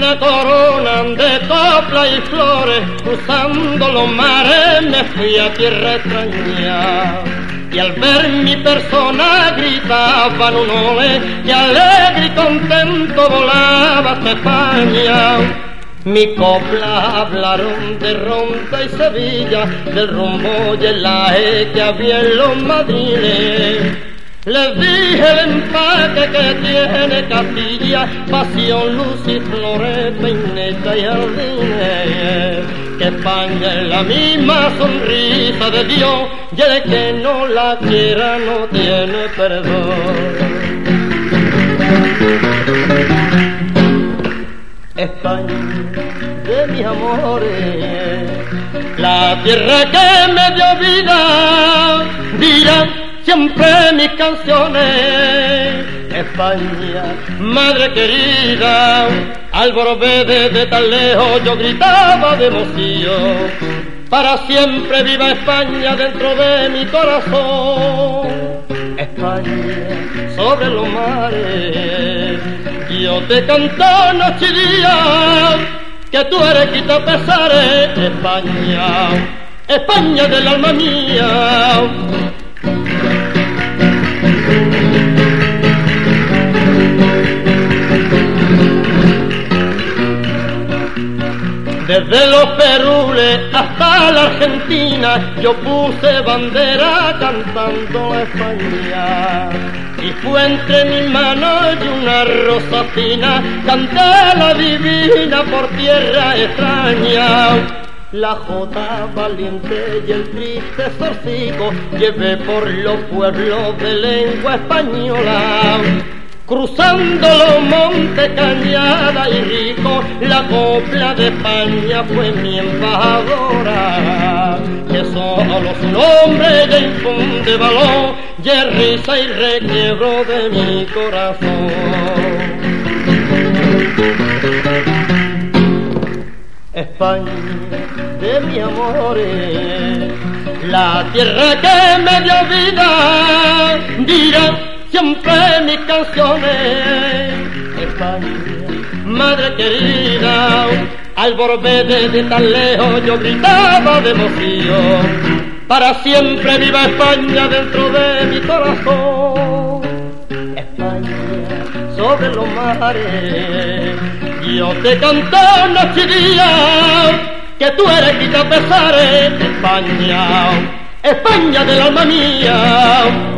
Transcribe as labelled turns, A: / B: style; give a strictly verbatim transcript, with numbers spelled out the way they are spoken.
A: me coronan de copla y flores, cruzando los mares me fui a tierra extraña. Y al ver mi persona gritaban un ole, y alegre y contento volaba hasta España. Mi copla hablaron de Ronda y Sevilla, del rumbo y el aje que había en los madriles. Les dije el empaque que tiene Castilla, pasión, luz y flores, peineta y jardines. Que España es la misma sonrisa de Dios, y el que no la quiera no tiene perdón. España de mis amores, la tierra que me dio vida, dirán siempre mis canciones. España, madre querida, al volver desde tan lejos yo gritaba de emoción. Para siempre viva España dentro de mi corazón. España, sobre los mares, yo te canto noche y día, que tú eres quita pesares. España, España del alma mía. Desde los Perules hasta la Argentina yo puse bandera cantando a España. Y fue entre mis manos y una rosa fina, canté la divina por tierra extraña. La jota valiente y el triste zorcico llevé por los pueblos de lengua española. Cruzando los montes, Cañada y Rico, la copla de España fue mi embajadora. Que solo su nombre ya infunde valor, y es risa y requiebro de mi corazón. España de mis amores, la tierra que me dio vida, dirá siempre mis canciones. España, madre querida, al volver desde tan lejos yo gritaba de emoción. Para siempre viva España dentro de mi corazón. España, sobre los mares, yo te canto noche y día, que tú eres quita pesares. España, España del alma mía.